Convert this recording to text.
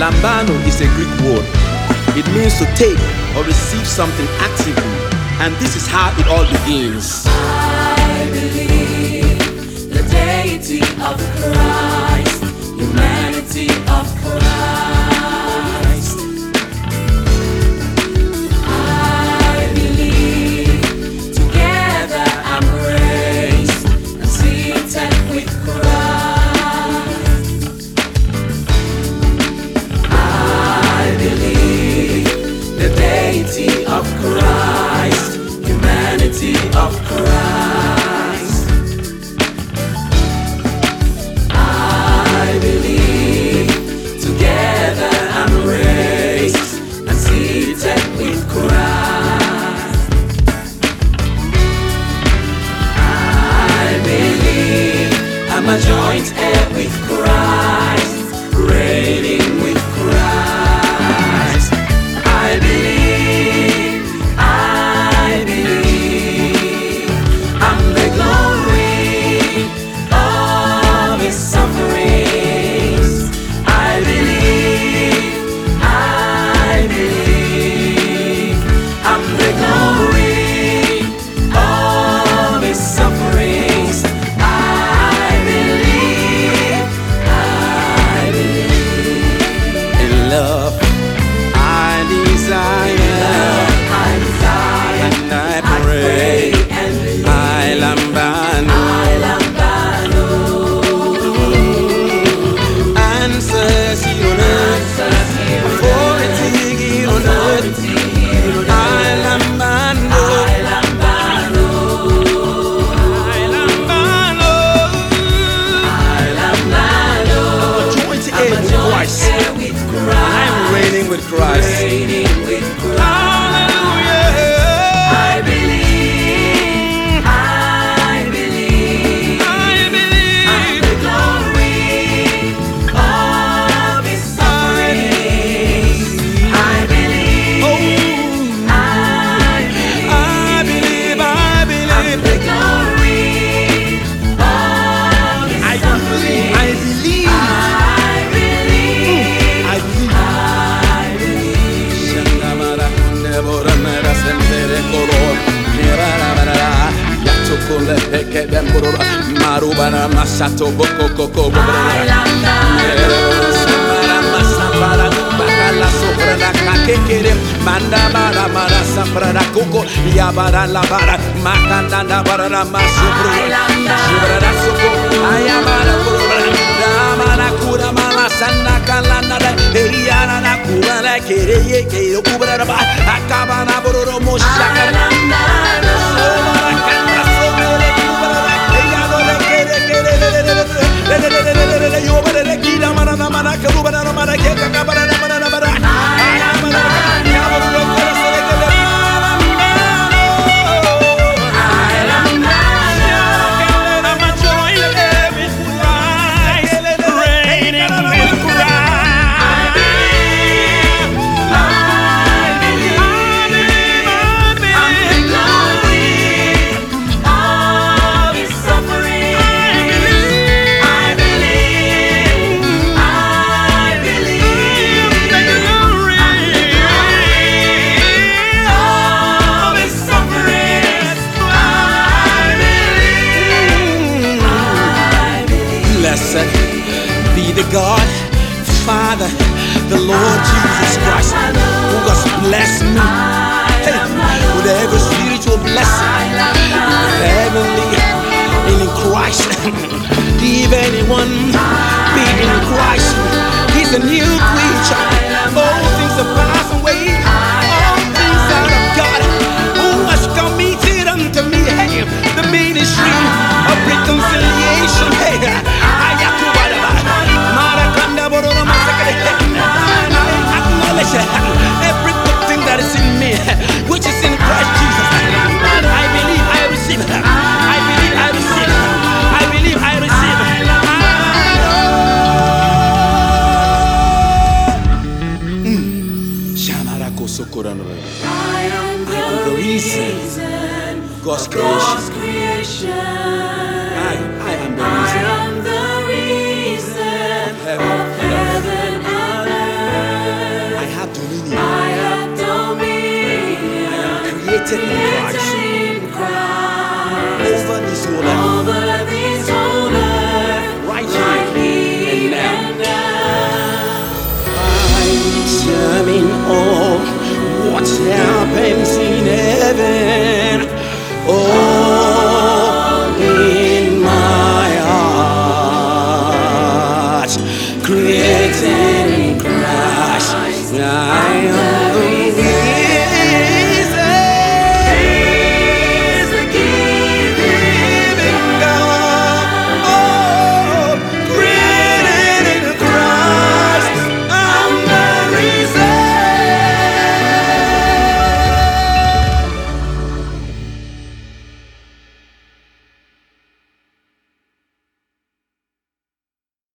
Lambano is a Greek word. It means to take or receive something actively. And this is how it all begins. I believe the deity of Christ, humanity of Christ. I believe together I'm raised and seated with Christ. I believe the deity of Christ, humanity of Christ. I believe together I'm raised and seated with Christ. I believe I'm a joint heir with Christ, reigning with Christ. I believe I'm the glory of His sufferings. I believe I'm the glory of His sufferings. I believe In love, I desire, and I pray. I Lambano, answers on earth, authority on earth. I Lambano, I'm a joint heir with Christ. I'm reigning with Christ. Hallelujah. I believe I'm the glory of His sufferings. I believe I'm the glory of His sufferings. Marubara masato boko koko manda bara mara saprara koko yabara la bara makanda na bara masubru shibara soko ayabara ramana kura mala sanna kalanda eriana na kura la kereye ke kubara ba akabana boro moshaka Blessed be the God, Father, the Lord Jesus Christ, who has blessed me with every spiritual blessing, heavenly and in Christ. If anyone be in Christ, he's a new creature. All things are passed away, all things out of God, who has committed unto me the ministry of reconciliation. Every good thing that is in me, which is in Christ Jesus. I believe I receive it. I believe I receive it. I believe I receive it. I am the reason. God's creation. I am the reason of heaven and earth. take me, Father.